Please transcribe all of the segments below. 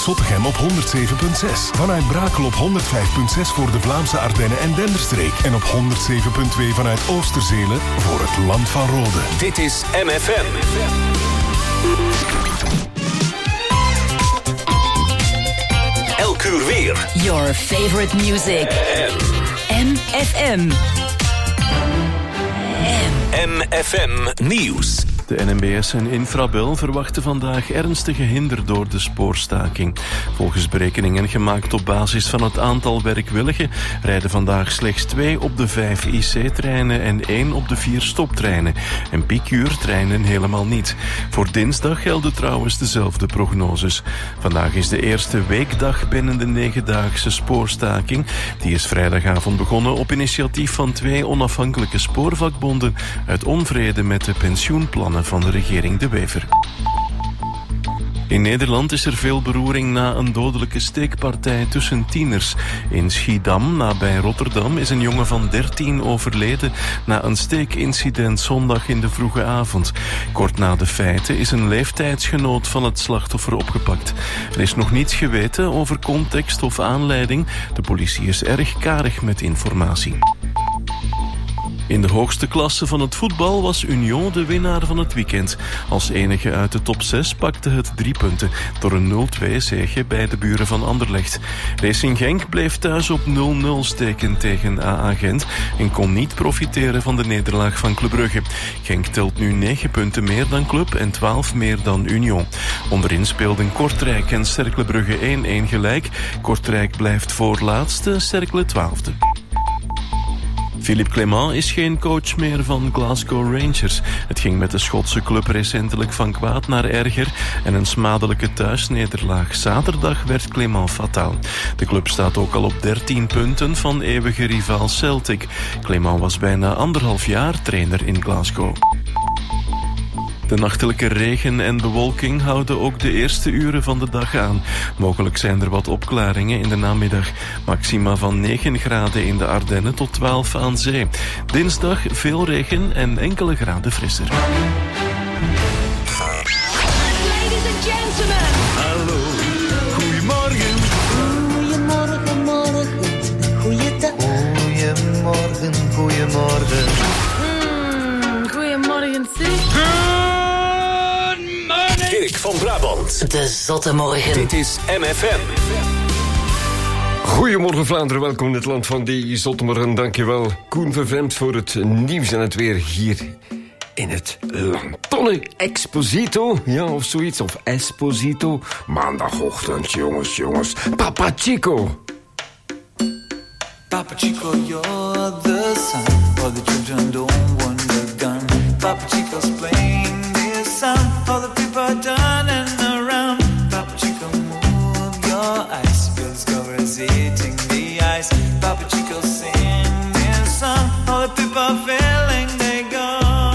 Zottegem op 107.6. Vanuit Brakel op 105.6 voor de Vlaamse Ardennen en Denderstreek. En op 107.2 vanuit Oosterzelen voor het Land van Rode. Dit is MFM. Elk uur weer. Your favorite music. MFM. MFM Nieuws. De NMBS en Infrabel verwachten vandaag ernstige hinder door de spoorstaking. Volgens berekeningen gemaakt op basis van het aantal werkwilligen rijden vandaag slechts 2 op de 5 IC-treinen en 1 op de 4 stoptreinen. En piekuurtreinen helemaal niet. Voor dinsdag gelden trouwens dezelfde prognoses. Vandaag is de eerste weekdag binnen de 9-daagse spoorstaking. Die is vrijdagavond begonnen op initiatief van 2 onafhankelijke spoorvakbonden uit onvrede met de pensioenplannen van de regering De Wever. In Nederland is er veel beroering na een dodelijke steekpartij tussen tieners. In Schiedam, nabij Rotterdam, is een jongen van 13 overleden na een steekincident zondag in de vroege avond. Kort na de feiten is een leeftijdsgenoot van het slachtoffer opgepakt. Er is nog niets geweten over context of aanleiding. De politie is erg karig met informatie. In de hoogste klasse van het voetbal was Union de winnaar van het weekend. Als enige uit de top 6 pakte het 3 punten door een 0-2 zege bij de buren van Anderlecht. Racing Genk bleef thuis op 0-0 steken tegen AA Gent en kon niet profiteren van de nederlaag van Club Brugge. Genk telt nu 9 punten meer dan Club en 12 meer dan Union. Onderin speelden Kortrijk en Cercle Brugge 1-1 gelijk. Kortrijk blijft voorlaatste, Cercle 12e. Philippe Clement is geen coach meer van Glasgow Rangers. Het ging met de Schotse club recentelijk van kwaad naar erger en een smadelijke thuisnederlaag. Zaterdag werd Clement fataal. De club staat ook al op 13 punten van eeuwige rivaal Celtic. Clement was bijna 1,5 jaar trainer in Glasgow. De nachtelijke regen en bewolking houden ook de eerste uren van de dag aan. Mogelijk zijn er wat opklaringen in de namiddag. Maxima van 9 graden in de Ardennen tot 12 aan zee. Dinsdag veel regen en enkele graden frisser. Ladies and gentlemen. Hallo, goedemorgen. Goedemorgen, morgen, goeiedag. Goedemorgen, goedemorgen. Goedemorgen, zeg. Dirk van Brabant. De zotte morgen. Dit is MFM. Goedemorgen Vlaanderen, welkom in het land van die zottemorgen. Dankjewel Koen Vervreemd voor het nieuws en het weer hier in het Lantonne Exposito. Ja, of zoiets, of Esposito. Maandagochtend, jongens. Papa Chico. Papa Chico, you're the sun, all the children don't want the gun. Papa Chico's playing this song, all the people are turning around. Papa Chico, move your eyes, you'll discover it's eating the ice. Papa Chico, sing this song, all the people are feeling they go.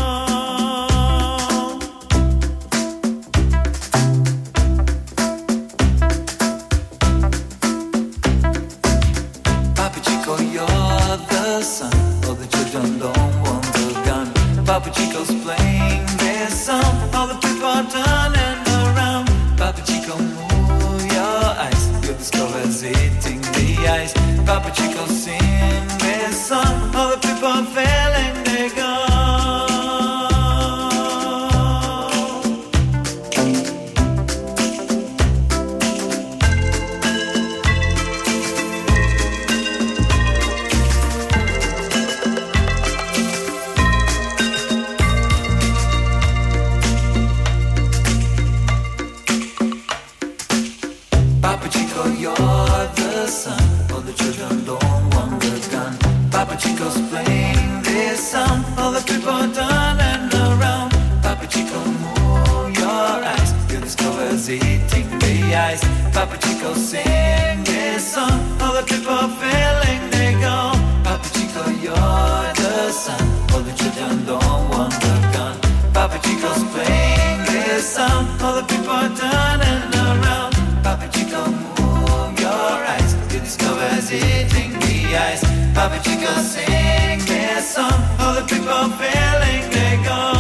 Papa Chico, you're the sun, all the children don't want the gun. Papa Chico's playing this song, all the people are turning around. Papa Chico, move your eyes, you'll discover it's eating the ice. Papa Chico, sing this song, all the people are feeling they go. Papa Chico, you're the sun, all the children don't want the gun. Papa Chico's playing this song, all the people are turning around. Papa Chico, move your eyes, you'll discover it's eating the ice. Papa Chico, sing this song, all the people are feeling they go. Papa Chico, you're the sun, all the children don't want the gun. Papa Chico's playing this song, all the people are turning around. Papa Chico, move your eyes, you discover it's eating the ice. Papa Chico, sing this song, all the people feeling they go.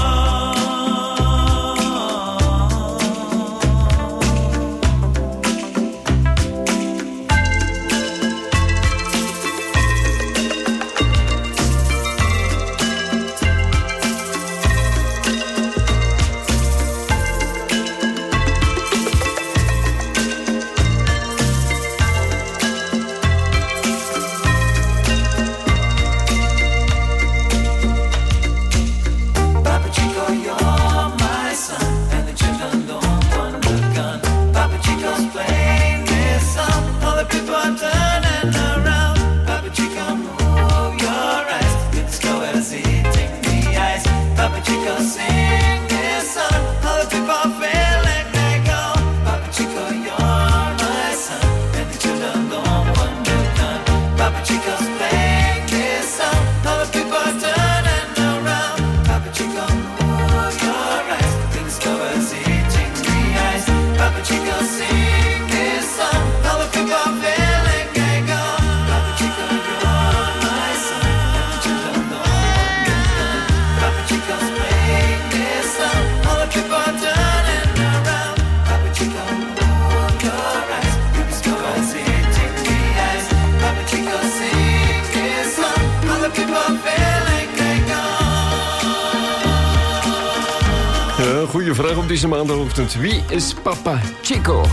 op deze maandagochtend. Wie is Papa Chico?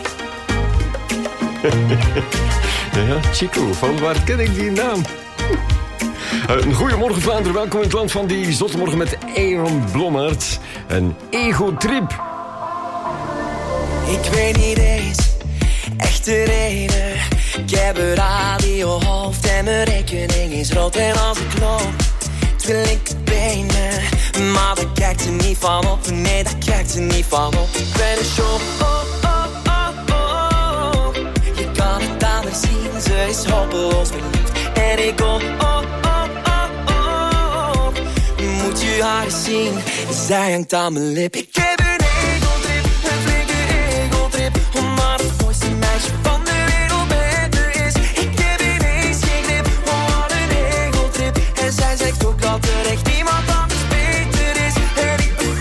Ja, Chico, van waar ken ik die naam? Een goeiemorgen Vlaanderen, welkom in het land van die zottemorgen met Aaron Blommaert. Een ego-trip. Ik weet niet eens echt de reden. Ik heb een radiohoofd en mijn rekening is rood. En als ik loop, wil ik het benen. Maar daar kijkt er niet van op, nee, daar kijkt er niet van op. Ik ben een show, je kan het aan haar zien, ze is hopeloos verliefd. En ik go, moet je haar eens zien, zij hangt aan mijn lip. Ik heb een egotrip, een flinke egotrip, omdat het mooiste meisje van de wereld beter is. Ik heb ineens geen grip, wat een egotrip. En zij zegt ook dat er echt niemand anders beter is. En ik ben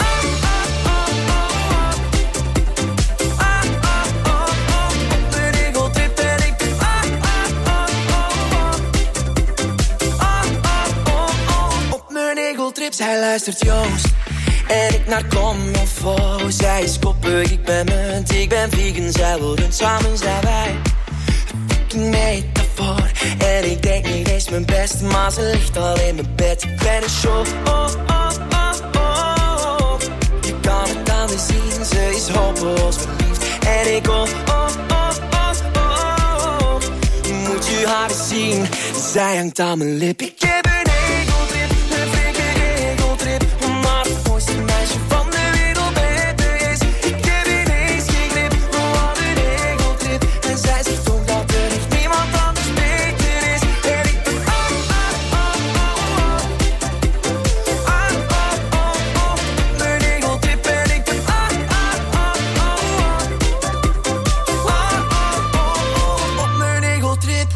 op mijn egotrip. En ik ben op mijn egotrip. Zij luistert Joost en ik naar Commonfo. Zij is koppig, ik ben munt, ik ben vegan, zij wil rund. Samen zijn wij fucking metafoor. En ik denk niet eens mijn best, maar ze ligt al in mijn bed. Ik ben een show, je kan het aan haar zien, ze is hopeloos verliefd. En ik go, moet je haar eens zien, zij hangt aan mijn lip. Ik heb een egotrip, een flinke egotrip, omdat het mooiste meisje van de wereld beter is. Ik heb ineens geen grip, wat een egotrip. En zij zegt ook dat er echt niemand anders beter is. En ik ben mijn egotrip. En ik ben op mijn egotrip.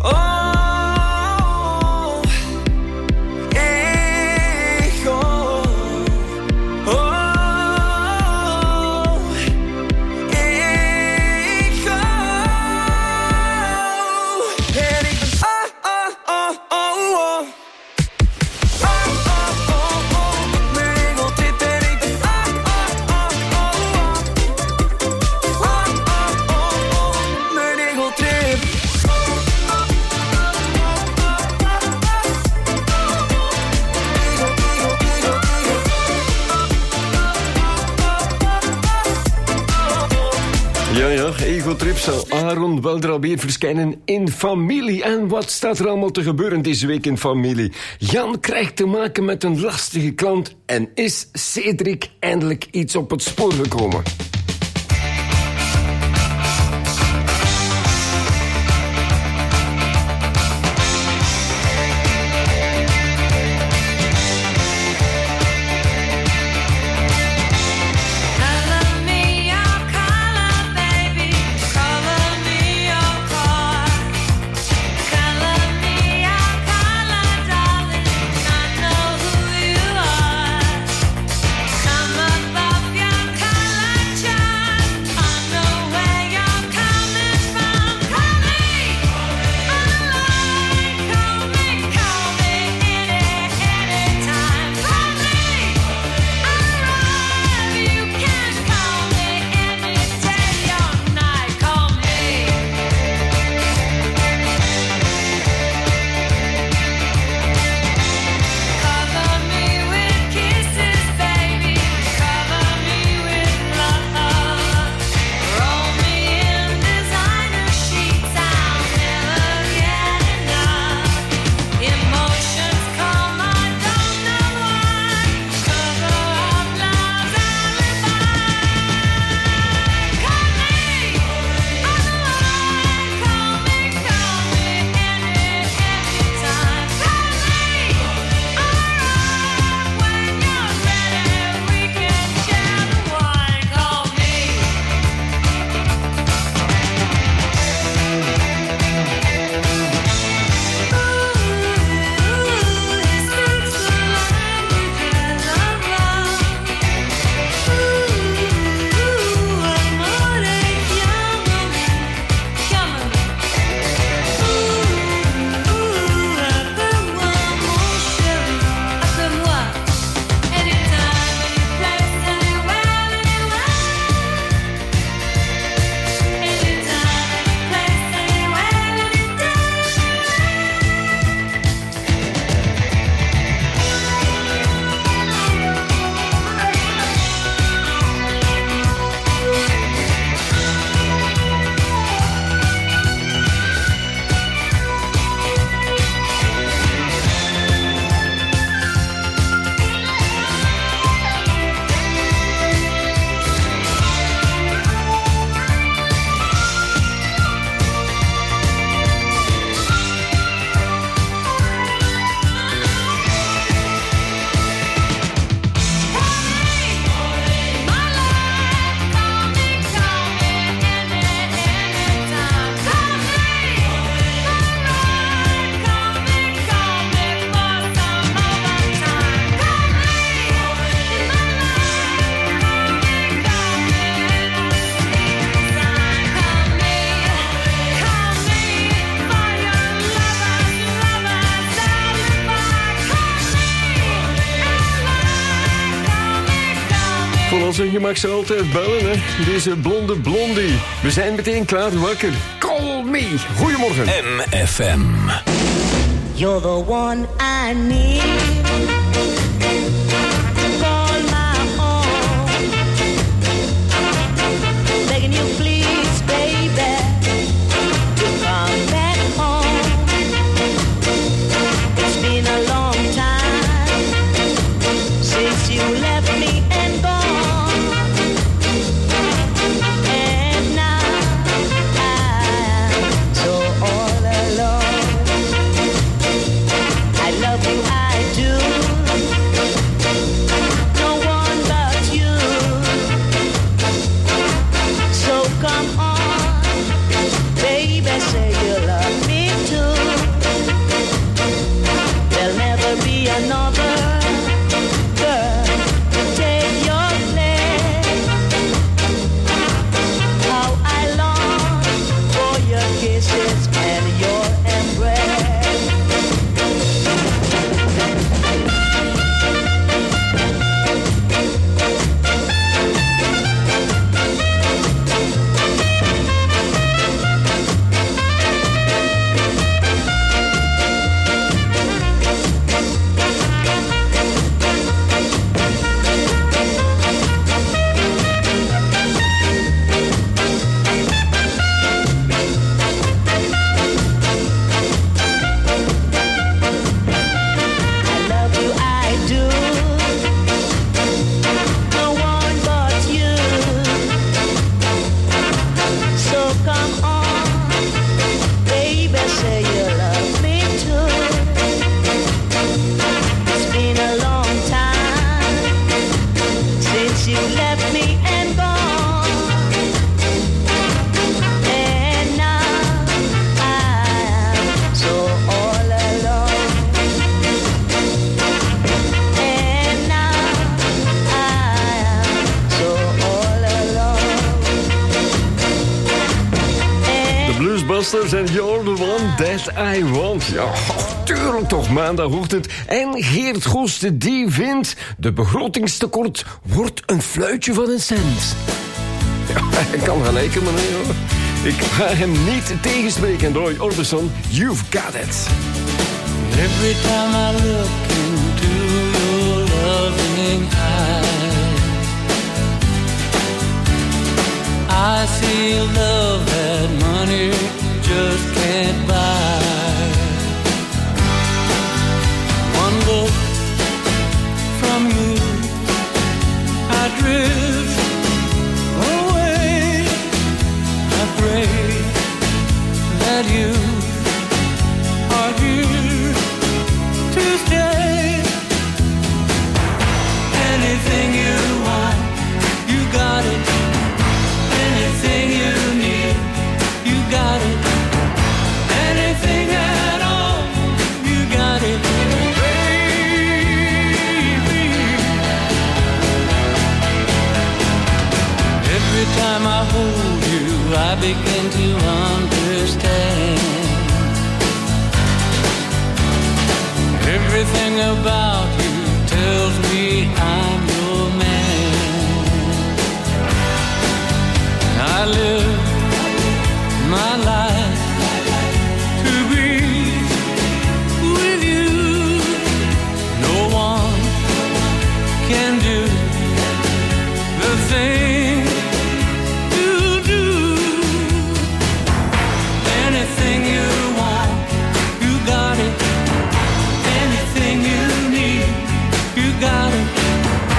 Egotrip zal Aaron weldra weer verschijnen in Familie. En wat staat er allemaal te gebeuren deze week in Familie? Jan krijgt te maken met een lastige klant en is Cedric eindelijk iets op het spoor gekomen. Come above your color. je mag ze altijd bellen, hè. Deze blonde blondie. We zijn meteen klaar wakker. Call me. Goedemorgen. MFM. You're the one I need. Call my own. Begging you please, baby, to come back home. It's been a long time since you left me and gone. And now I'm so all alone. I love you, I do. No one but you. So come on, baby, say you love me too. There'll never be another girl to take your place. How I long for your kisses and your embrace. I love you, I do. No one but you. So come on, baby, say you love me too. It's been a long time since you left me and gone. And now I'm so all alone. And now I'm so all alone. De Bluesbusters en You're the One That I Want. Ja, tuurlijk toch, maandagochtend. En Geert Goes die vindt... de begrotingstekort wordt een fluitje van een cent. Ja, hij kan gelijk hebben, meneer, hoor. Ik ga hem niet tegenspreken. Roy Orbison, You've Got It. Every time I look into your loving eyes, I see love that money just can't buy. One look from you, I drift away. I pray that you are here to stay. Anything you want, you got it. Anything you need, you got it. Anything at all, you got it. Baby, every time I hold you, I begin to understand. Everything about you tells me I'm your man. I live my life to be with you. No one can do the thing you do. Anything you want, you got it. Anything you need, you got it.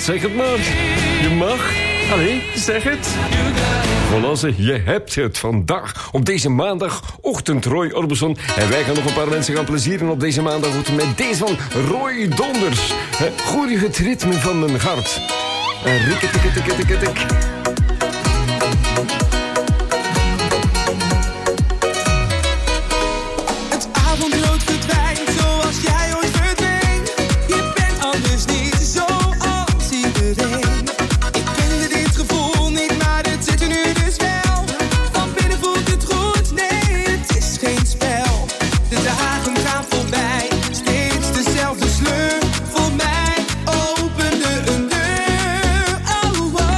zeg het maar. Je mag. Allee, zeg het. Voilà, zeg, je hebt het vandaag. Op deze maandagochtend, Roy Orbison. En wij gaan nog een paar mensen gaan plezieren op deze maandagochtend met deze van Roy Donders. Goeie het ritme van mijn hart. Rikketikketikketikketik. Het avondrood verdwijnt zoals jij ooit verdween. Je bent anders niet zoals iedereen. Ik kende dit gevoel niet, maar het zit er nu dus wel. Van binnen voelt het goed, nee, het is geen spel. De dagen gaan voorbij, steeds dezelfde sleur. Voor mij opende een deur. Oh, oh.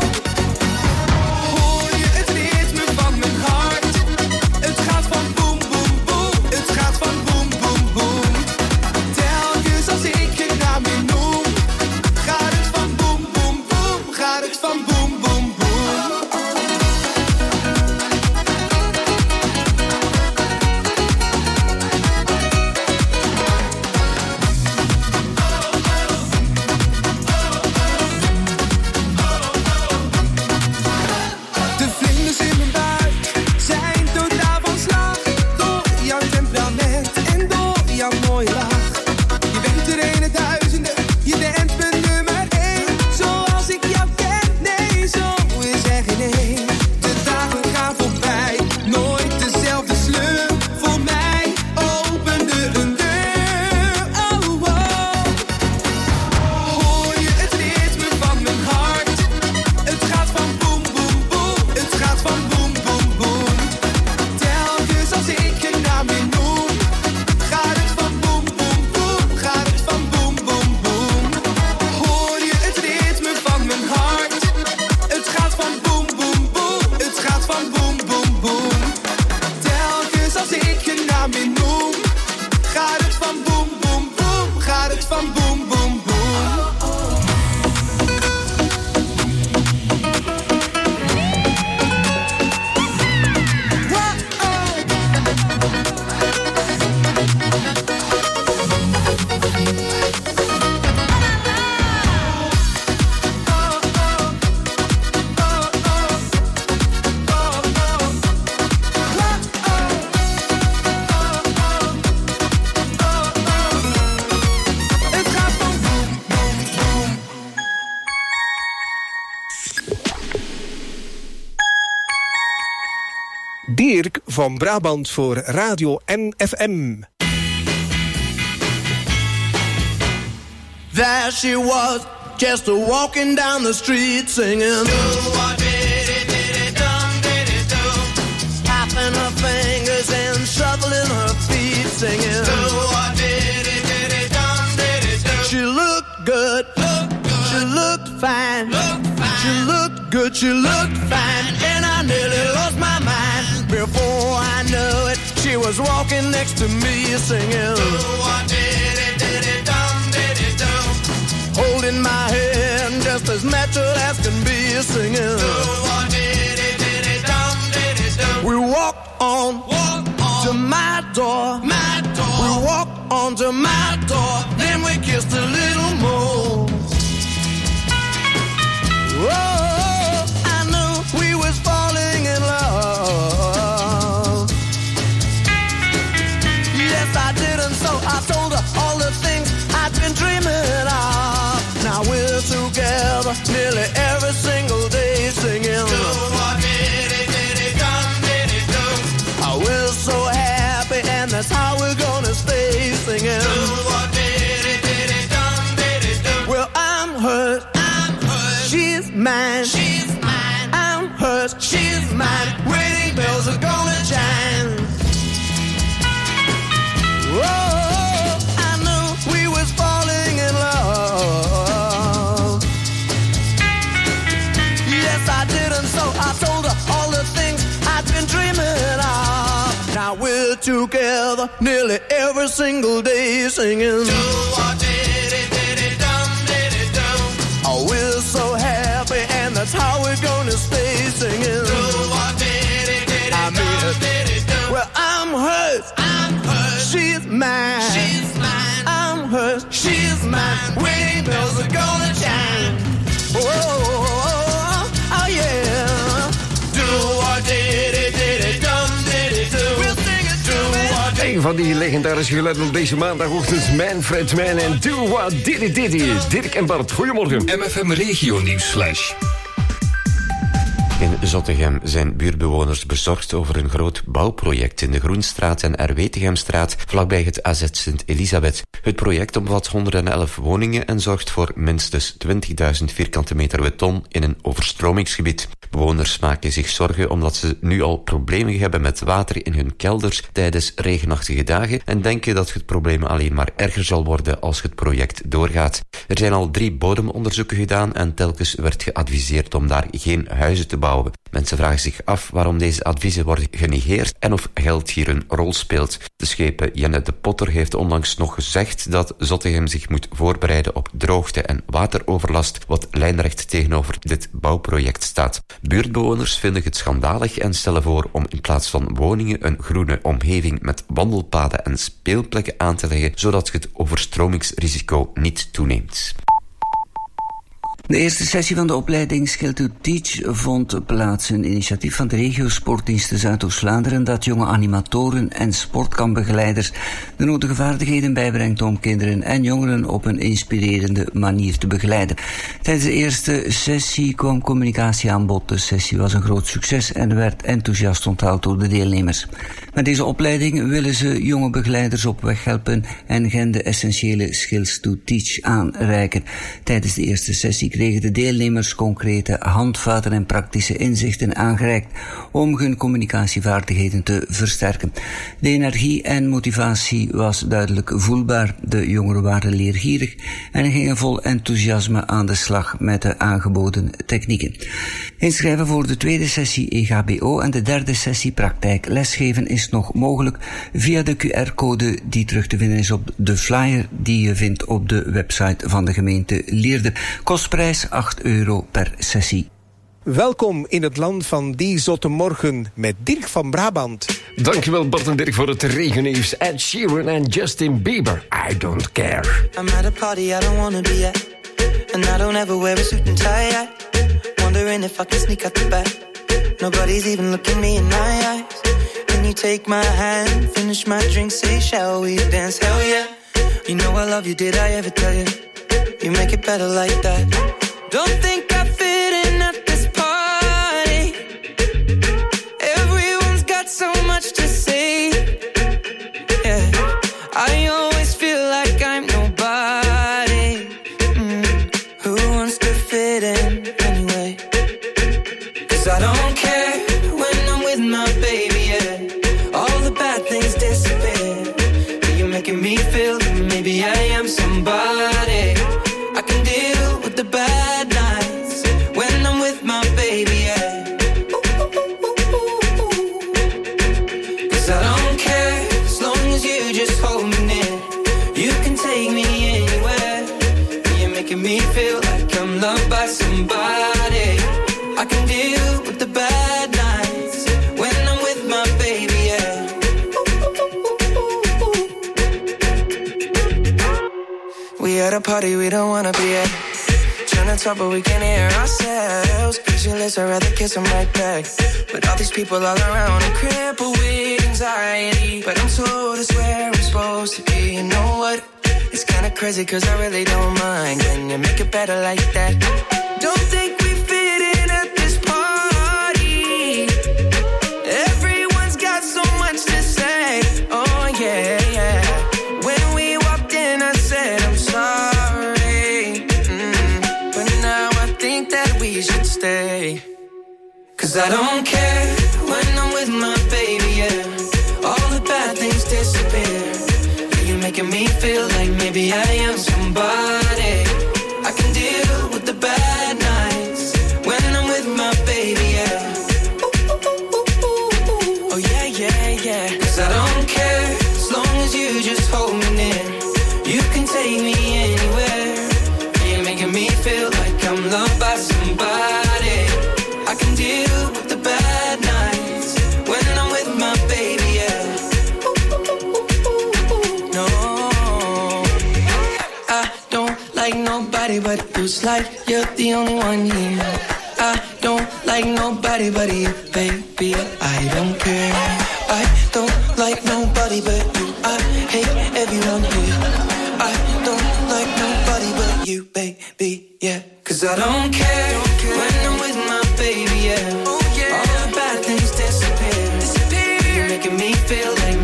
Hoor je het ritme van mijn hart? Het gaat van boem, boem, boem. Het gaat van boem, boem, boem. Telkens als ik je naam weer noem, gaat het van boem, boem, boem. Gaat het van boem, boem, boem. De vlinders in mijn buik zijn totaal van slag. Door jouw temperament en door jouw mooie lach. Je bent er een uit duizenden, je bent mijn nummer 1. Zoals ik jou ken, nee, zo is er geen één. De dagen gaan voorbij, nooit dezelfde sleur. Voor mij opende een deur. Oh, oh. Hoor je het ritme van mijn hart? Het gaat van boem, boem, boem. Het gaat van boem, boem, boem. Telkens als ik je naam weer noem, gaat het van boem, boem, boem. Gaat het van boem, boem, boem. Hoor je het ritme van mijn hart? Het gaat van boem, boem, boem. Het gaat van boem, boem, boem. Telkens als ik je naam weer noem, gaat het van boem, boem, boem. Gaat het van boem, boem, boem. Het gaat van boem, boem, boem. Dirk van Brabant voor Radio NFM. There she was, just walking down the street singing. Tapping her fingers and shuffling her feet singing. She looked good, she looked fine. She looked good, she looked fine. And I nearly lost my mind. Before I knew it, she was walking next to me singing. Holding my hand just as natural as can be singing. We walked on to my door. We walked on to my door. Then we kissed a little more. Oh, I knew we was falling in love. Yes, I did, and so I told her all the things I'd been dreaming of. Now we're together nearly every single day singing. Oh, we're so happy, and that's how we're gonna stay singing. Well, I'm hers, she's mine. I'm hers, she's mine. Wedding bells are gonna chime. Oh, I knew we was falling in love. Yes, I did, and so I told her all the things I'd been dreaming of. Now we're together nearly every single day singing. Oh, we're so happy, and that's how we're gonna stay singing. I mean it. Well, I'm hers, she's mine. I'm hers, she's mine. Wedding bells are gonna chime. Een van die legendarische geluiden op deze maandagochtend. Manfred Mann en Do What Diddy Diddy. Dirk en Bart, goedemorgen. MFM Regio Nieuwsflash. In Zottegem zijn buurtbewoners bezorgd over een groot bouwproject in de Groenstraat en Erwetegemstraat vlakbij het AZ Sint-Elisabeth. Het project omvat 111 woningen en zorgt voor minstens 20.000 vierkante meter beton in een overstromingsgebied. Bewoners maken zich zorgen omdat ze nu al problemen hebben met water in hun kelders tijdens regenachtige dagen en denken dat het probleem alleen maar erger zal worden als het project doorgaat. Er zijn al 3 bodemonderzoeken gedaan en telkens werd geadviseerd om daar geen huizen te bouwen. Mensen vragen zich af waarom deze adviezen worden genegeerd en of geld hier een rol speelt. De schepen Jenne de Potter heeft onlangs nog gezegd dat Zottegem zich moet voorbereiden op droogte en wateroverlast, wat lijnrecht tegenover dit bouwproject staat. Buurtbewoners vinden het schandalig en stellen voor om in plaats van woningen een groene omgeving met wandelpaden en speelplekken aan te leggen, zodat het overstromingsrisico niet toeneemt. De eerste sessie van de opleiding Skill to Teach vond plaats. Een initiatief van de regio Sportdiensten Zuidoost-Vlaanderen dat jonge animatoren en sportkampbegeleiders de nodige vaardigheden bijbrengt om kinderen en jongeren op een inspirerende manier te begeleiden. Tijdens de eerste sessie kwam communicatie aan bod. De sessie was een groot succes en werd enthousiast onthaald door de deelnemers. Met deze opleiding willen ze jonge begeleiders op weg helpen en hen de essentiële skills to teach aanreiken. Tijdens de eerste sessie kregen de deelnemers concrete handvaten en praktische inzichten aangereikt om hun communicatievaardigheden te versterken. De energie en motivatie was duidelijk voelbaar. De jongeren waren leergierig en gingen vol enthousiasme aan de slag met de aangeboden technieken. Inschrijven voor de tweede sessie EGBO en de derde sessie praktijk lesgeven is nog mogelijk via de QR-code die terug te vinden is op de flyer die je vindt op de website van de gemeente Lierde. Kostprijs €8 per sessie. Welkom in het land van die zotte morgen met Dirk van Brabant. Dankjewel Bart en Dirk voor het regennieuws. Ed Sheeran en Justin Bieber. I don't care. I'm at a party I don't wanna be at, and I don't ever wear a suit and tie at. Wondering if I can sneak out the back. Nobody's even looking me in my eyes. Can you take my hand, finish my drink, say shall we dance? Hell yeah. You know I love you, did I ever tell you? You make it better like that. Don't think I fit in at this party. Everyone's got so much to say. Yeah, I always feel like I'm nobody. Who wants to fit in anyway? 'Cause I don't care when I'm with my baby, yeah. All the bad things disappear. You're making me feel that maybe I am somebody. I can deal with the bad nights when I'm with my baby, yeah. 'Cause I don't care as long as you just hold me near. You can take me anywhere. You're making me feel like I'm loved by somebody. I can deal with the bad nights when I'm with my baby, yeah. We at a party we don't wanna be at. Trying to talk but we can't hear ourselves. Pictureless, I'd rather kiss them right back. But all these people all around, I'm crippled with anxiety. But I'm told it's where I'm supposed to be. You know what? It's kinda crazy 'cause I really don't mind. Can you make it better like that? Don't think we fit in at this party. Everyone's got so much to say. Oh yeah, yeah. When we walked in I said I'm sorry. But now I think that we should stay. 'Cause I don't care when I'm with my baby, yeah. All the bad things disappear. You're making me feel like maybe I am somebody. I can deal with the bad nights when I'm with my baby, yeah. Oh yeah, yeah, yeah. 'Cause I don't care as long as you just hold me near. You can take me anywhere. You're making me feel like I'm loved by somebody. I can deal with the bad nights when I'm with my baby, yeah. No, I don't like nobody but you. It's like you're the only one here. I don't like nobody but you, baby. I don't care. I don't like nobody but you.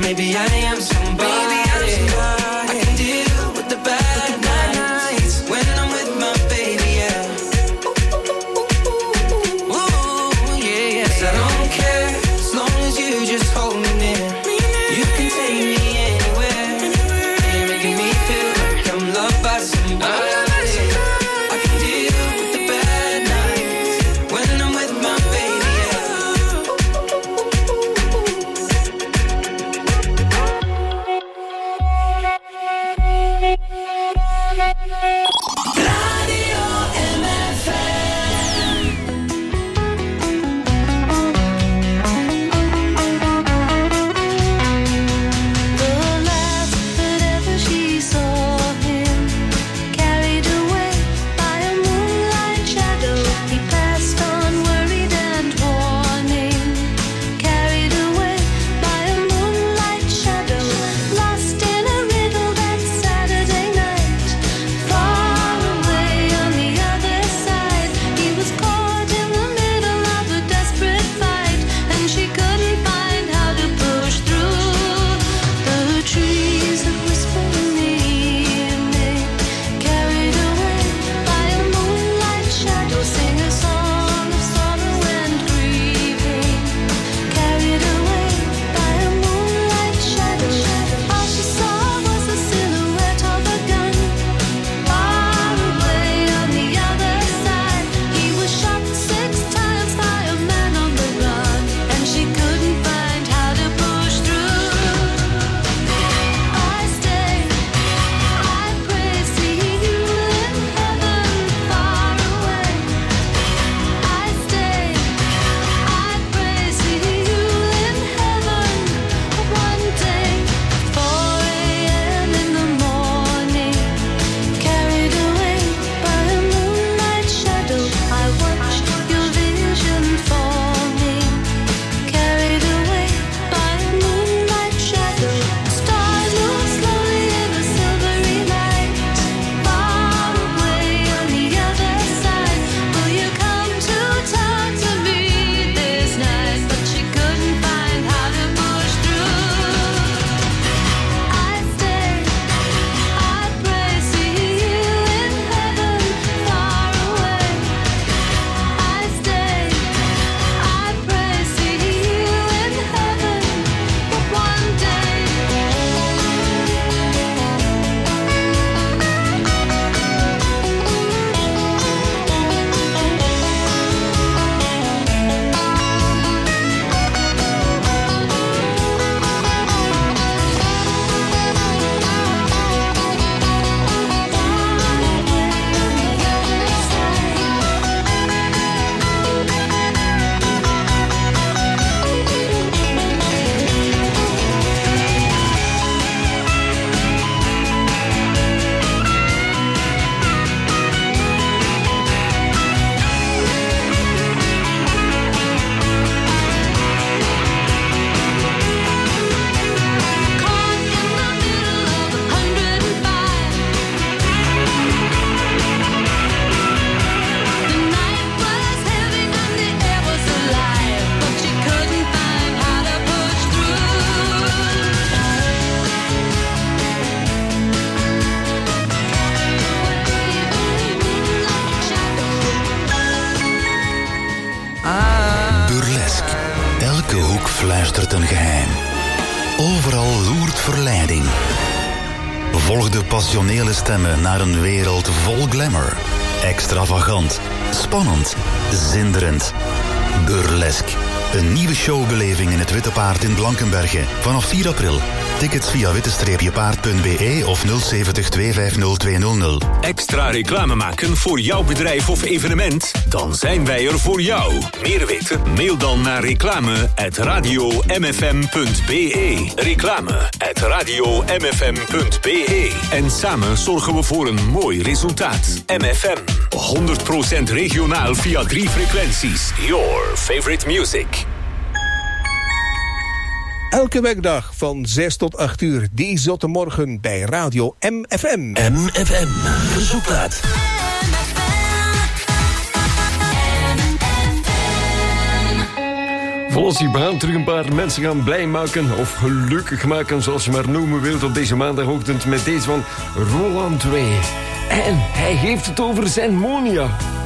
maybe I am somebody. I can deal with the bad nights when I'm with my baby, yeah. Ooh, yeah, yes, I don't care as long as you just hold me near. You can take me anywhere. You're making me feel like I'm loved by somebody. I can deal with the bad nights when I'm with my baby, yeah. Radio MFM. The last that ever she saw him, carried away by a moonlight shadow, he passed on worried and warning. Carried away by a moonlight shadow, lost in a riddle that Saturday night. Far away on the other side, he was caught in the middle of a desperate fight, and she couldn't find how to push through the trees that whisper in the evening. Carried away by a moonlight shadow, sing a song of sorrow and grieving. Carried away by a moonlight shadow, all she saw was the silhouette of a gun. Far away on the other side, he was shot 6 times by a man on the run, and she couldn't find how to push through. I stay, I pray, see you in heaven far away. I stay, I pray, see you in heaven one day. 4 a.m. in the morning, carried away by a moonlight shadow, I watched your vision forming. Carried away by a moonlight shadow, stars move slowly in a silvery light. Far away on the other side, will you come to talk to me this night? But she couldn't find how to push through. I stay, I pray, see you in heaven far away. I stay, I pray, see you in heaven one day. Burlesque. Elke hoek fluistert een geheim. Overal loert verleiding. Volg de passionele stemmen naar een wereld vol glamour. Extravagant, spannend, zinderend. Burlesque. Een nieuwe showbeleving in het Witte Paard in Blankenberge. Vanaf 4 april. Tickets via witte-paard.be of 070 250 200. Extra reclame maken voor jouw bedrijf of evenement? Dan zijn wij er voor jou. Meer weten? Mail dan naar reclame@radiomfm.be. Reclame@radiomfm.be. En samen zorgen we voor een mooi resultaat. MFM. 100% regionaal via 3 frequenties. Your favorite music. Elke werkdag van 6 tot 8 uur, die zotte morgen bij Radio MFM. MFM, verzoekplaat. Volossie, we gaan terug een paar mensen gaan blij maken of gelukkig maken, zoals je maar noemen wilt, op deze maandagochtend met deze van Roland Ray. En hij heeft het over zijn Monia.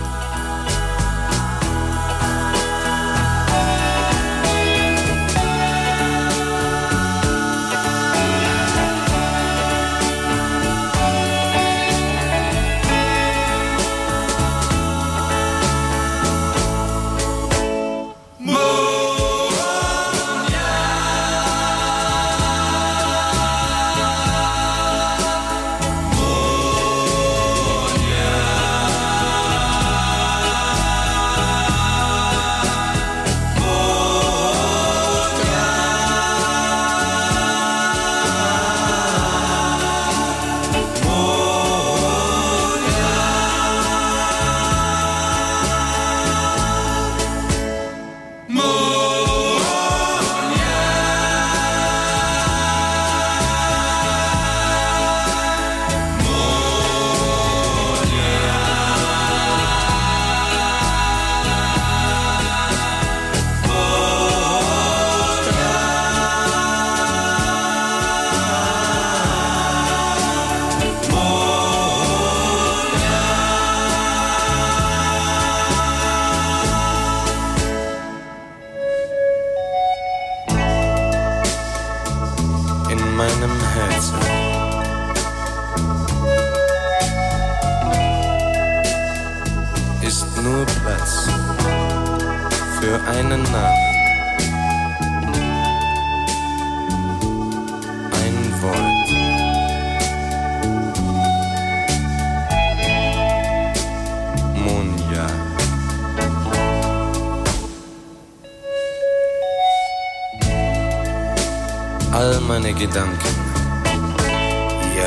All meine Gedanken, ja.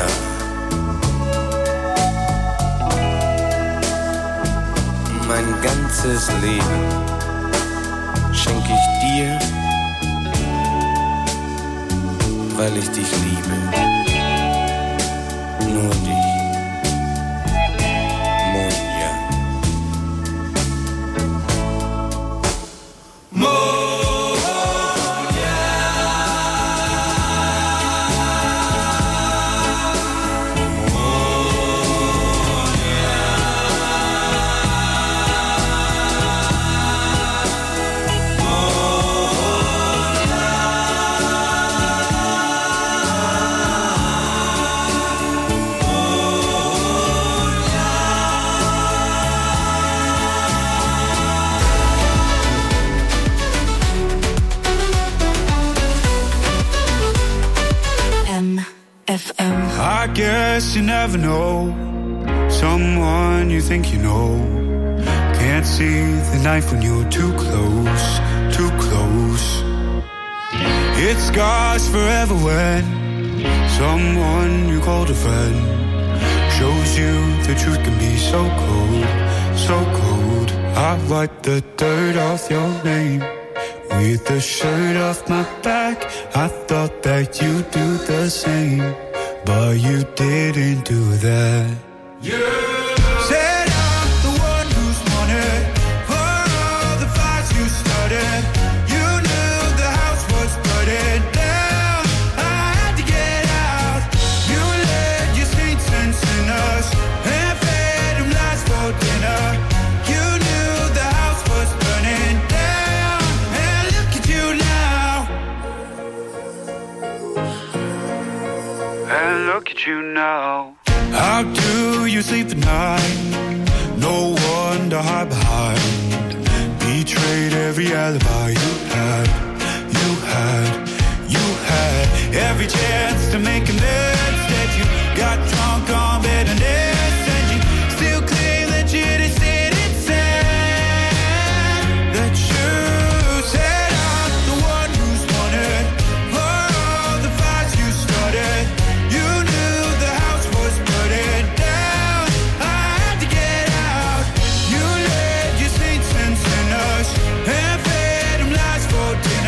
Mein ganzes Leben schenk ich dir, weil ich dich liebe. Nur dich, Monja. I guess you never know someone you think you know. Can't see the knife when you're too close, too close. It scars forever when someone you called a friend shows you the truth can be so cold, so cold. I wipe the dirt off your name with the shirt off my back. I thought that you'd do the same, but you didn't do that. Said I'm the one who's wanted for all the fights you started. You knew the house was burning down. I had to get out. You led your saints and sinners and fed them lies for dinner. You knew the house was burning down, and look at you now. And look at you now. How do you sleep at night? No one to hide behind. Betrayed every alibi you had. You had, you had every chance to make amends. Instead you got drunk on bitterness, and you still claim that you just didn't say that you said I'm the one who's wanted for all the fights you started. You knew the house was burning down. I had to get out. You led your saints and sinners and fed them lies for dinner.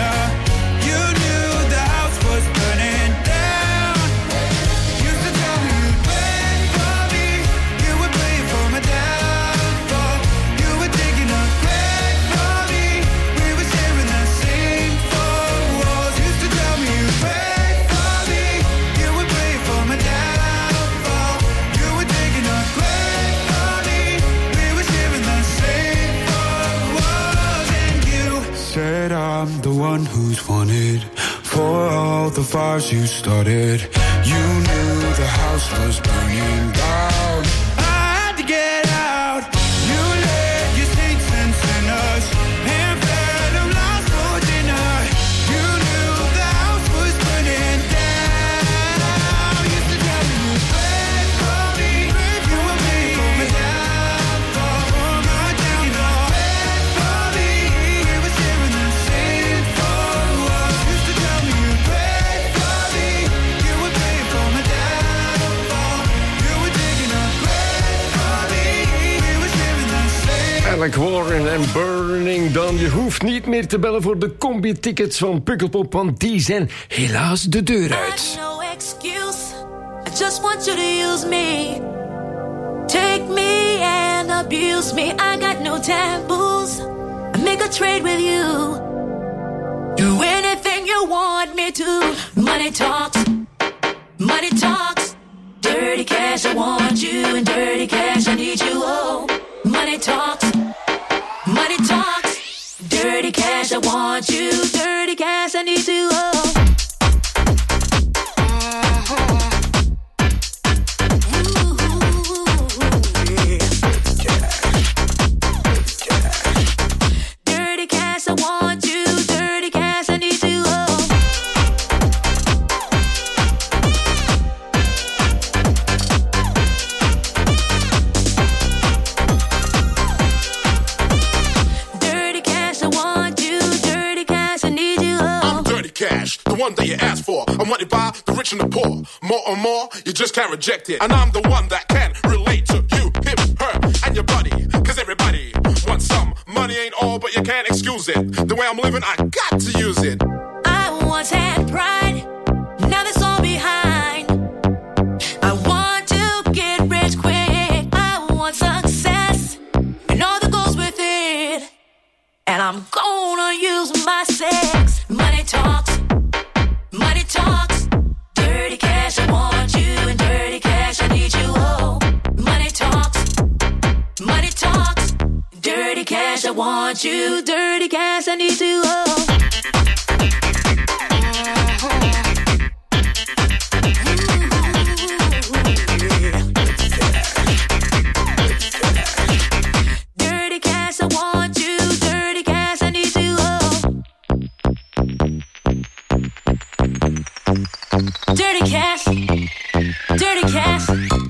one who's wanted for all the fires you started. You knew the house was burning down. I had to get out. You let your saints and sinners and fed them lost for dinner. You knew the house was burning down. You used to tell me you prayed for me. You were praying for my downfall, for my downfall. Prayed for me. You were sharing the same for us. Used to tell me you prayed for me. You were praying for my downfall. You were digging a grave for me. We were sharing the same. Alec Warren en Burning Down. Je hoeft niet meer te bellen voor de combi-tickets van Pukkelpop, want die zijn helaas de deur uit. No excuse. I just want you to use me. Take me and abuse me. I got no taboos. I make a trade with you. Do anything you want me to. Money talks. Money talks. Dirty cash, I want you. And dirty cash, I need you. Oh, money talks. Money talks. Dirty cash, I want you. Dirty cash, I need you. Oh. Dirty cash, I want you. Dirty cash, I need you. Oh. Dirty cash, I want you. Dirty cash, I need you. Oh. I'm dirty cash, the one that you asked for. I'm wanted by the rich and the poor. More and more, you just can't reject it. And I'm the one that can relate to you, him, her, and your buddy. Cause everybody wants some. Money ain't all, but you can't excuse it. The way I'm living, I got to use it. I once had pride, now that's all behind. I want to get rich quick. I want success and all that goes with it. And I'm gonna use my sex. Money talks, money talks. Dirty cash, I want you. And dirty cash, I need you. Oh, money talks, money talks. Dirty cash, I want you. Dirty cash, I need you. Oh. Dirty cash, I want you. Dirty cash, I need you. Oh. Dirty cash. Dirty cash.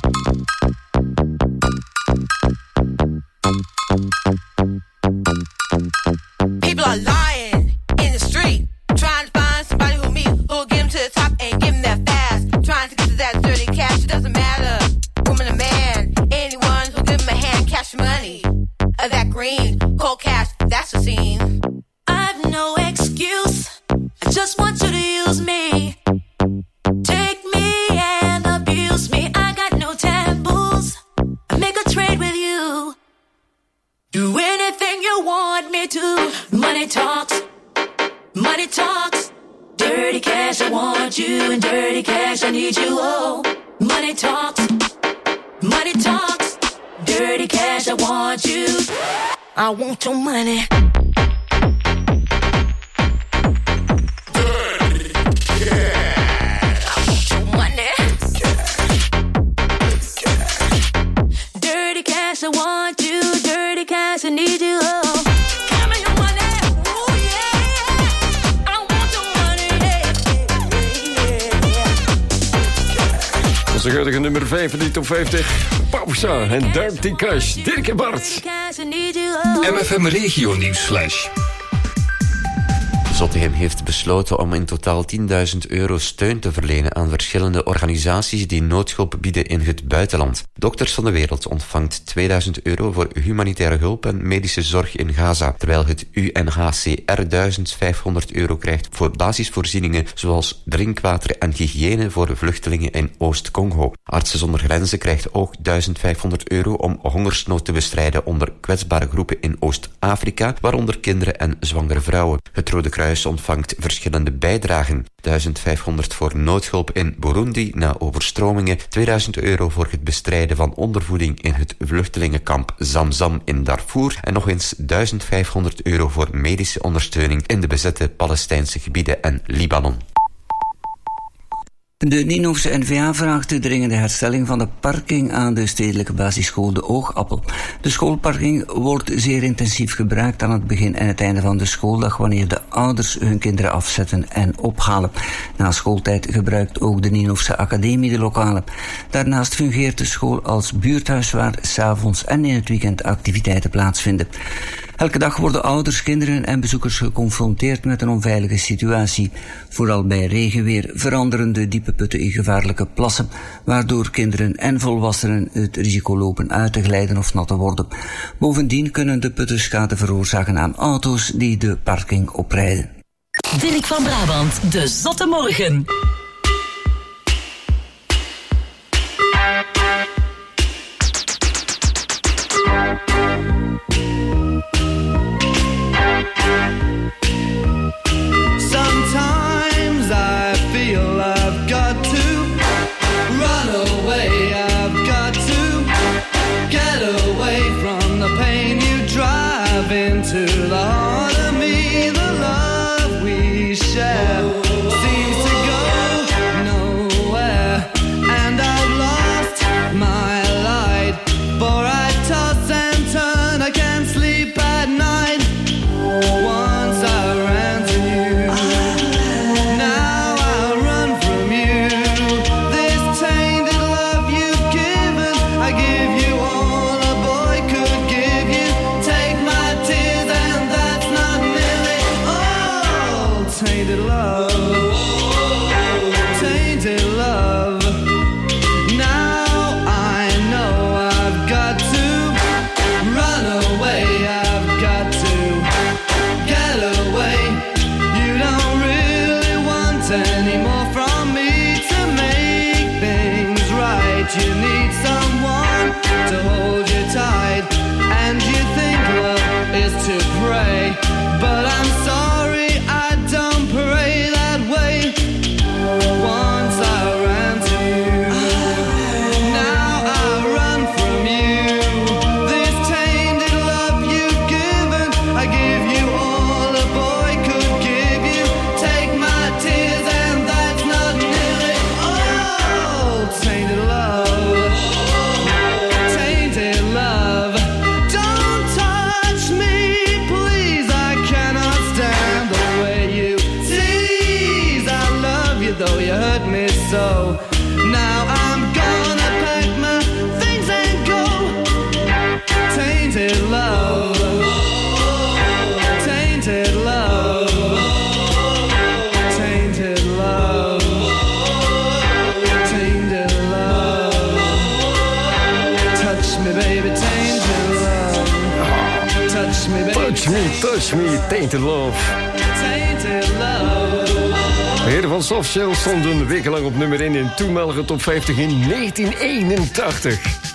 People are lying in the street, trying to find somebody who'll get them to the top and give them that fast. Trying to get to that dirty cash, it doesn't matter. Woman or man, anyone who'll give them a hand, cash money. That green, cold cash, that's the scene. I've no excuse. I just want you to use me. Take me and abuse me. I got no taboos. I make a trade with you. Do anything you want me to. Money talks. Money talks. Dirty cash, I want you. And dirty cash, I need you. Oh, money talks. Money talks. Dirty cash, I want you. I want your money. Dirty cash, I want you. Dirty cash, I need you. Oh, give me your money. Ooh, yeah. I want your money. Dat is de geutige nummer 5 in die top 50. Pausa en Dirty Cash. Dirk en Bart. MFM Regio Nieuwsflash. Zottegem heeft besloten om in totaal €10.000 steun te verlenen aan verschillende organisaties die noodhulp bieden in het buitenland. Dokters van de Wereld ontvangt €2.000 voor humanitaire hulp en medische zorg in Gaza, terwijl het UNHCR €1.500 krijgt voor basisvoorzieningen zoals drinkwater en hygiëne voor vluchtelingen in Oost-Congo. Artsen zonder Grenzen krijgt ook €1.500 om hongersnood te bestrijden onder kwetsbare groepen in Oost-Afrika, waaronder kinderen en zwangere vrouwen. Het Rode Kruis Buurthuis ontvangt verschillende bijdragen. 1500 voor noodhulp in Burundi na overstromingen, 2000 euro voor het bestrijden van ondervoeding in het vluchtelingenkamp Zamzam in Darfur en nog eens 1500 euro voor medische ondersteuning in de bezette Palestijnse gebieden en Libanon. De Nienhoffse N-VA vraagt de dringende herstelling van de parking aan de stedelijke basisschool De Oogappel. De schoolparking wordt zeer intensief gebruikt aan het begin en het einde van de schooldag wanneer de ouders hun kinderen afzetten en ophalen. Na schooltijd gebruikt ook de Nienhoffse Academie de lokale. Daarnaast fungeert de school als buurthuis waar 's avonds en in het weekend activiteiten plaatsvinden. Elke dag worden ouders, kinderen en bezoekers geconfronteerd met een onveilige situatie. Vooral bij regenweer veranderen de diepe putten in gevaarlijke plassen, waardoor kinderen en volwassenen het risico lopen uit te glijden of nat te worden. Bovendien kunnen de putten schade veroorzaken aan auto's die de parking oprijden. Dirk van Brabant, de Zotte Morgen. Sometimes I feel I've got to run away, I've got to get away from the pain you drive into the heart of me. The love we share seems to go nowhere, and I've lost my light, for I toss and turn, I can't sleep at night. Once I ran to you, now I run from you. This tainted love you've given, I give you all a boy could give you. Take my tears and that's not nearly all. Tainted love, tainted love. Now I know I've got to run away, I've got to get away. You don't really want any more from me to make things right. You need someone to hold you tight, and you think love is to pray, but I'm sorry, I don't pray that way. Once I ran to you, now I run from you. This tainted love you've given, I give you all a boy could give you. Take my tears and that's not nearly all. Tainted love, tainted love. Don't touch me, please, I cannot stand the way you tease. I love you though you hurt me so. Now I'm gonna pack my things and go. Tainted love, tainted love, tainted love, tainted love. Touch me baby, tainted love. Touch me baby, Touch me, tainted love. tainted love. De heren van Softshell stonden wekenlang op nummer 1 in toenmalige top 50 in 1981.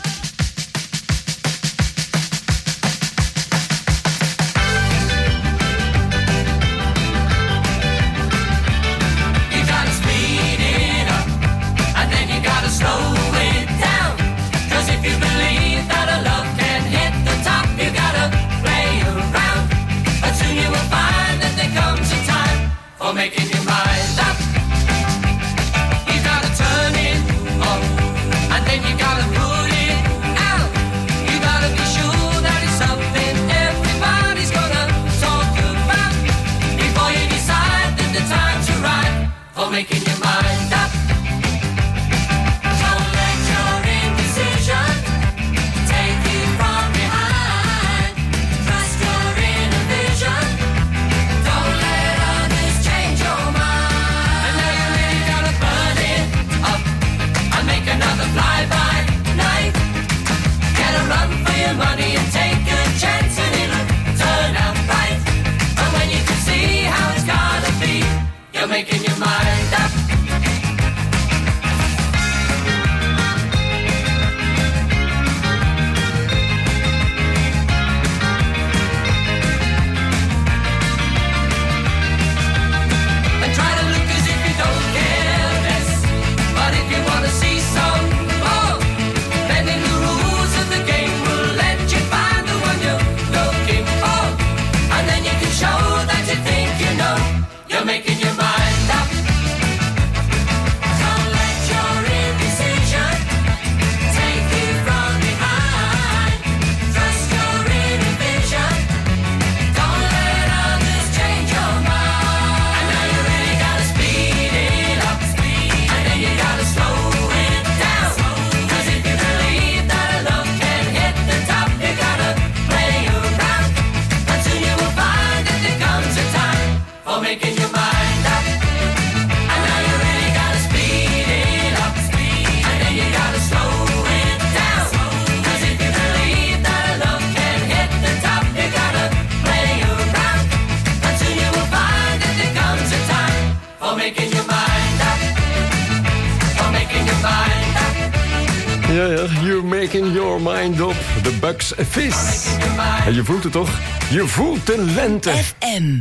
You gotta speed it up, and then you gotta slow it down. 'Cause if you believe that a love can hit the top, you gotta play around. But soon you will find that there comes a time for making your mind up. You gotta turn it on, and then you gotta put it out. You gotta be sure that it's something everybody's gonna talk about before you decide that the time's right for making your mind up. Don't let your indecision take you from behind. Trust your inner vision. Don't let others change your mind. And now you really gotta burn it up and make another fly-by night. Get a run for your money and take a chance and it'll turn out right. And when you can see how it's gotta be, you're making your mind up. Ja, you're making your mind up. The Bucks Fizz. En je voelt het toch? Je voelt de lente. FM.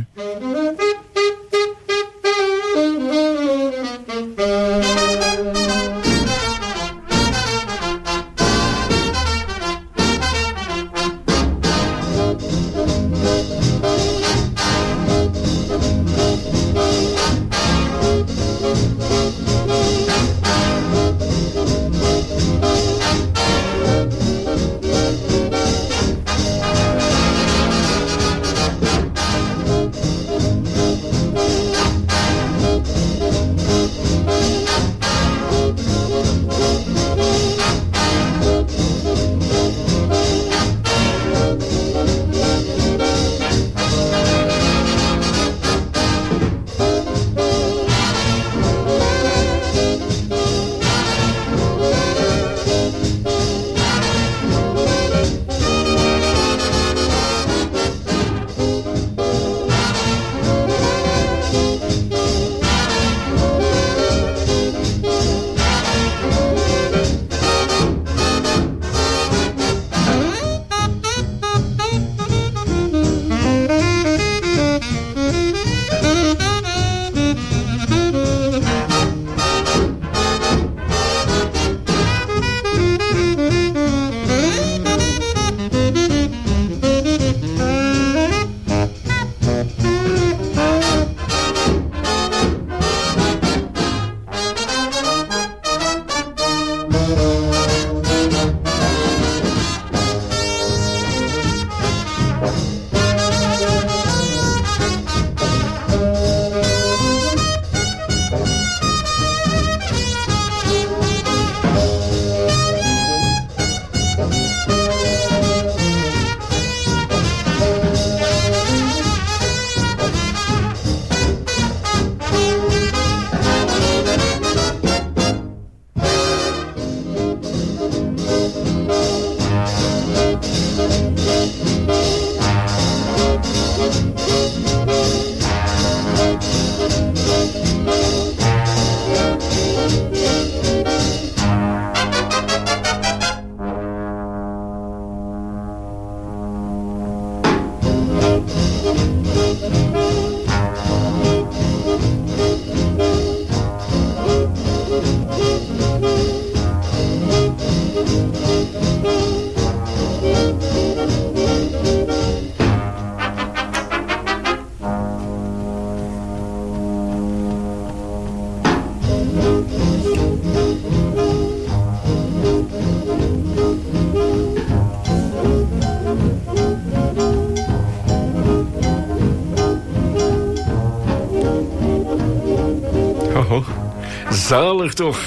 Zalig toch.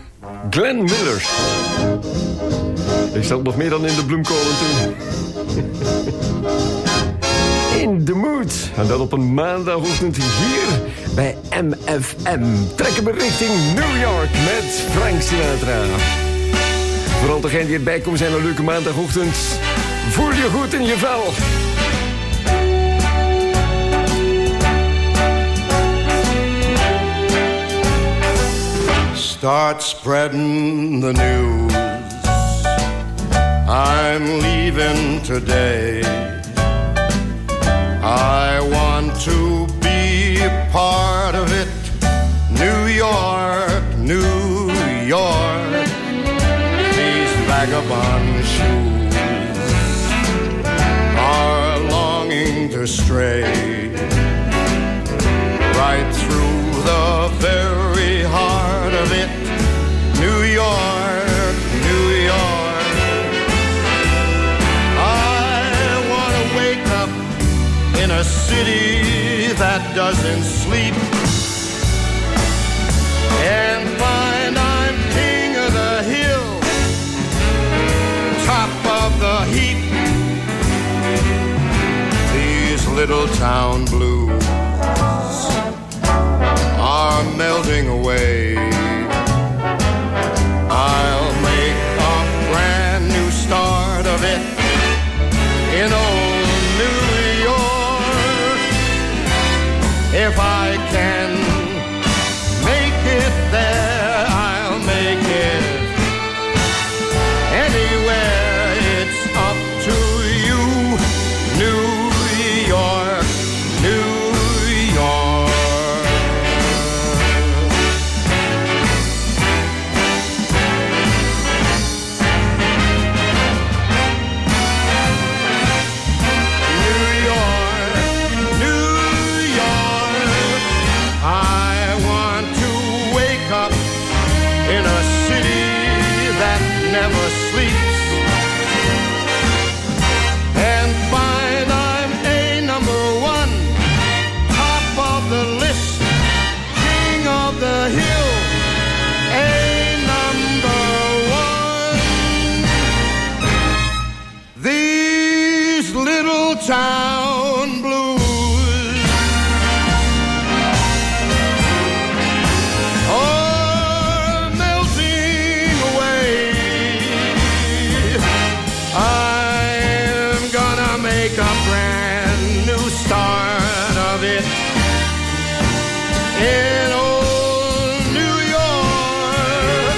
Glenn Miller. Ik zat nog meer dan in de bloemkolen toen. In the mood. En dat op een maandagochtend hier bij MFM. Trekken we richting New York met Frank Sinatra. Vooral degenen die erbij komen zijn een leuke maandagochtend. Voel je goed in je vel. Start spreading the news. I'm leaving today. I want to be a part of it. New York, New York. These vagabond shoes are longing to stray right through the very heart of it. New York, New York. I want to wake up in a city that doesn't sleep and find I'm king of the hill, top of the heap. These little town blues are melting away. I'll make a brand new start of it in old New York. If I can make it there, I'll make it. in a city that never sleeps. And fine, I'm a number one, top of the list, king of the hill, a number one. These little town blues are melting away. I'm gonna make a brand new start of it in old New York.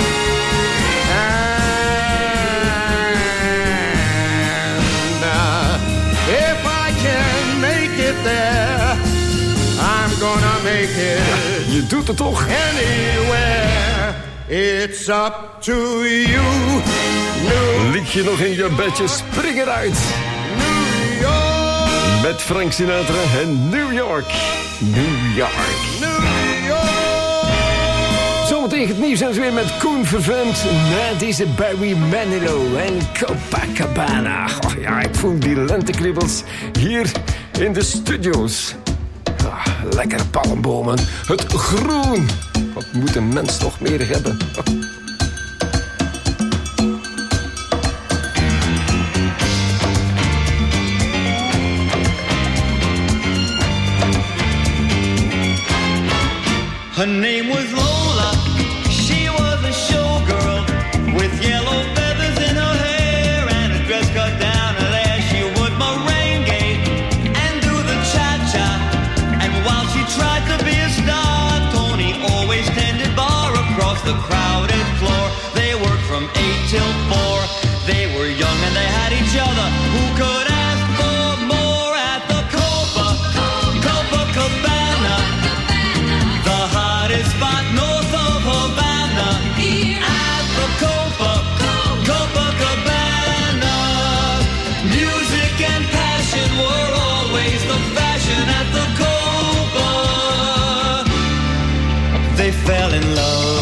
And if I can make it there, I'm gonna make it. Je doet het toch? Anywhere, it's up to you. Lig je nog in je bedje, spring eruit. New York. Met Frank Sinatra en New York. New York. Zometeen het nieuws en weer met Koen Vervreemd. Na deze Barry Manilow en Copacabana. Oh ja, ik voel die lentekribbels hier in de studio's. Ah, lekkere palmbomen. Het groen. Wat moet een mens nog meer hebben? Her name was Lola, she was a showgirl with yellow feathers in her hair and a dress cut down her there. She would merengue and do the cha-cha, and while she tried to be a star, Tony always tended bar across the crowded floor. They worked from 8 till 4, they were young and they had each other. Who could ask for more at the Copacabana? The hottest spot north of Havana. At the Copacabana. Music and passion were always the fashion at the Copa. They fell in love.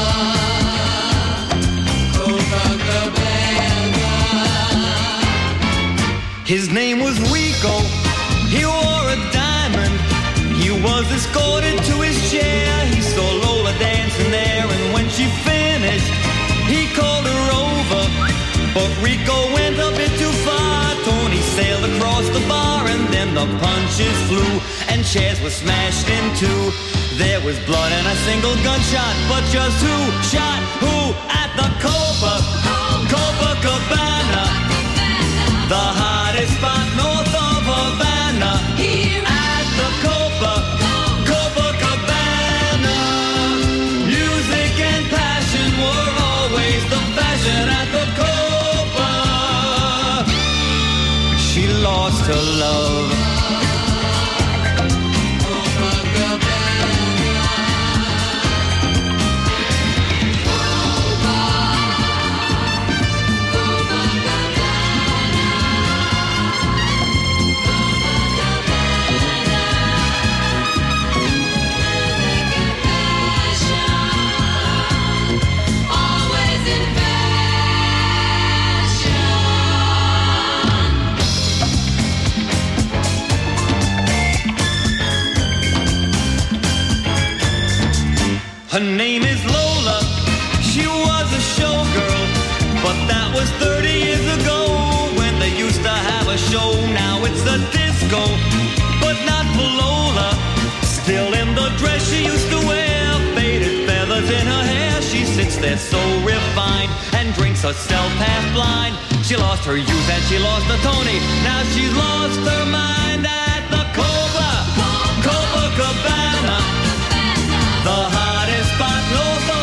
His name was Rico, he wore a diamond. He was escorted to his chair. He saw Lola dancing there, and when she finished, he called her over. But Rico went a bit too far. Tony sailed across the bar, and then the punches flew, and chairs were smashed in two. There was blood and a single gunshot, but just who shot who at the Copacabana? The hottest spot north of Havana. At the Copacabana. Music and passion were always the fashion at the Copa. She lost her love. Her name is Lola, she was a showgirl, but that was 30 years ago when they used to have a show. Now it's a disco, but not for Lola. Still in the dress she used to wear, faded feathers in her hair. She sits there so refined and drinks herself half blind. She lost her youth and she lost the Tony. Now she's lost her mind at the Copacabana. The